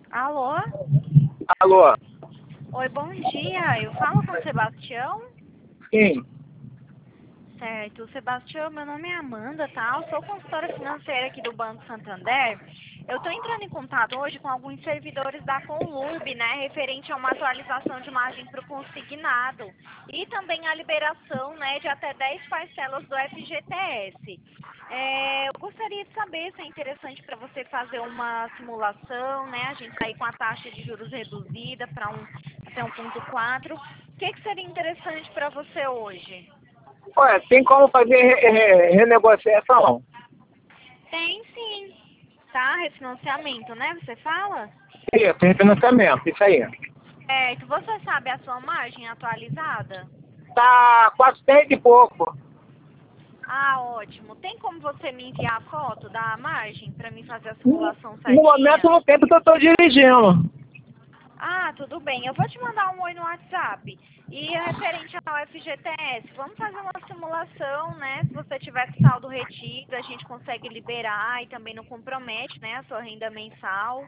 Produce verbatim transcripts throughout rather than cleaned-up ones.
Alô? Alô? Oi, bom dia. Eu falo com o Sebastião? Sim. Certo. Sebastião, meu nome é Amanda, tá? Eu sou consultora financeira aqui do Banco Santander. Eu estou entrando em contato hoje com alguns servidores da Conlub, né, referente a uma atualização de margem para o consignado e também a liberação, né, de até dez parcelas do F G T S. É, eu gostaria de saber se é interessante para você fazer uma simulação, né, a gente sair com a taxa de juros reduzida para um, até um ponto quatro. O que, que seria interessante para você hoje? Olha, tem como fazer re re renegociação? Tem sim, tá? Refinanciamento, né? Você fala? Isso, refinanciamento, isso aí. Certo. Você sabe a sua margem atualizada? Tá quatrocentos e pouco. Ah, ótimo. Tem como você me enviar a foto da margem para mim fazer a simulação No momento certinha? não tem porque eu estou dirigindo. Ah, tudo bem. Eu vou te mandar um oi no WhatsApp. E referente ao F G T S, vamos fazer uma simulação, né? Se você tiver com saldo retido, a gente consegue liberar e também não compromete, né, a sua renda mensal.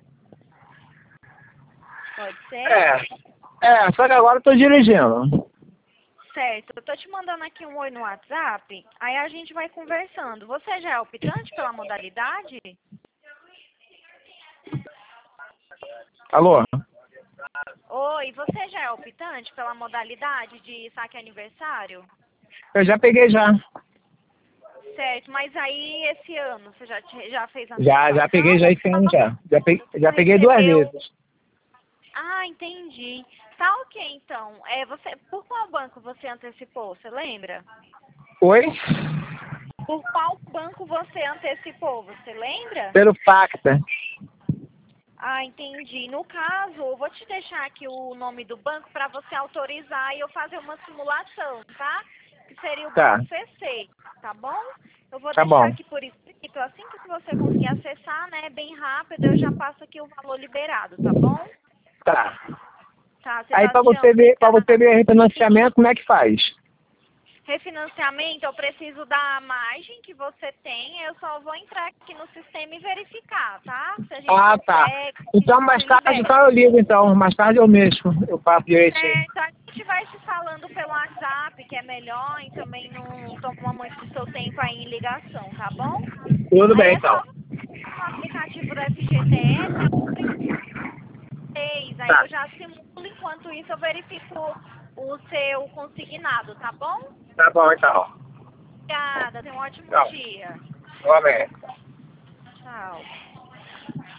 Pode ser? É. É, só que agora eu estou dirigindo. Certo, eu tô te mandando aqui um oi no WhatsApp, aí a gente vai conversando. Você já é optante pela modalidade? Alô? Oi, você já é optante pela modalidade de saque aniversário? Eu já peguei já. Certo, mas aí esse ano você já, te- já fez a Já, já antecipação peguei já ou esse ano só já. Já peguei, já peguei duas recebeu? vezes. Ah, entendi. Tá ok então. É, você, por qual banco você antecipou, você lembra? Oi? Por qual banco você antecipou, você lembra? Pelo Pacta. Ah, entendi. No caso, eu vou te deixar aqui o nome do banco para você autorizar e eu fazer uma simulação, tá? Que seria o Tá, banco C C, tá bom? Eu vou tá deixar bom. aqui por escrito, assim que você conseguir acessar, né, bem rápido, eu já passo aqui o valor liberado, tá bom? Tá. Tá, Aí pra Sebastião, você ver, pra você obrigada. ver refinanciamento, como é que faz? Refinanciamento, eu preciso da margem que você tem, eu só vou entrar aqui no sistema e verificar, tá? Se a gente Ah, tá. consegue, se a Então gente mais tarde libera. tá, eu ligo então. Mais tarde eu mexo. Eu faço direitinho. Certo, a gente vai se falando pelo WhatsApp, que é melhor, e também não toma muito do seu tempo aí em ligação, tá bom? Tudo Aí bem é então. só no aplicativo do F G T S, é um três, aí Tá. eu já simulo, enquanto isso eu verifico o seu consignado, tá bom? Tá bom então. Obrigada, tenha um ótimo Tchau. dia. Igualmente. Tchau.